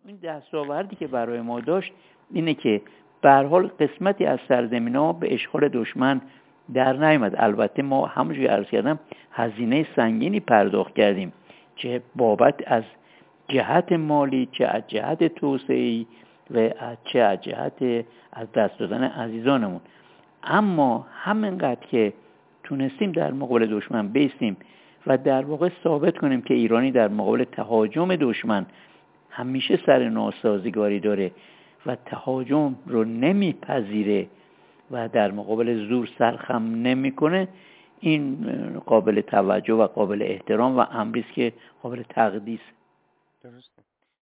این دستاوردی که برای ما داشت اینه که به هر حال قسمتی از سرزمین‌ها به اشغال دشمن در نیامد. البته ما همونجوری عرض کردم هزینه سنگینی پرداخت کردیم، چه بابت از جهت مالی، چه از جهت توسعه‌ای و چه از جهت از دست دادن عزیزانمون. اما همینقدر که تونستیم در مقابل دشمن بیستیم و در واقع ثابت کنیم که ایرانی در مقابل تهاجم دشمن همیشه سر ناسازگاری داره و تهاجم رو نمیپذیره و در مقابل زور سرخم نمیکنه، این قابل توجه و قابل احترام و امری است که قابل تقدیس. درسته.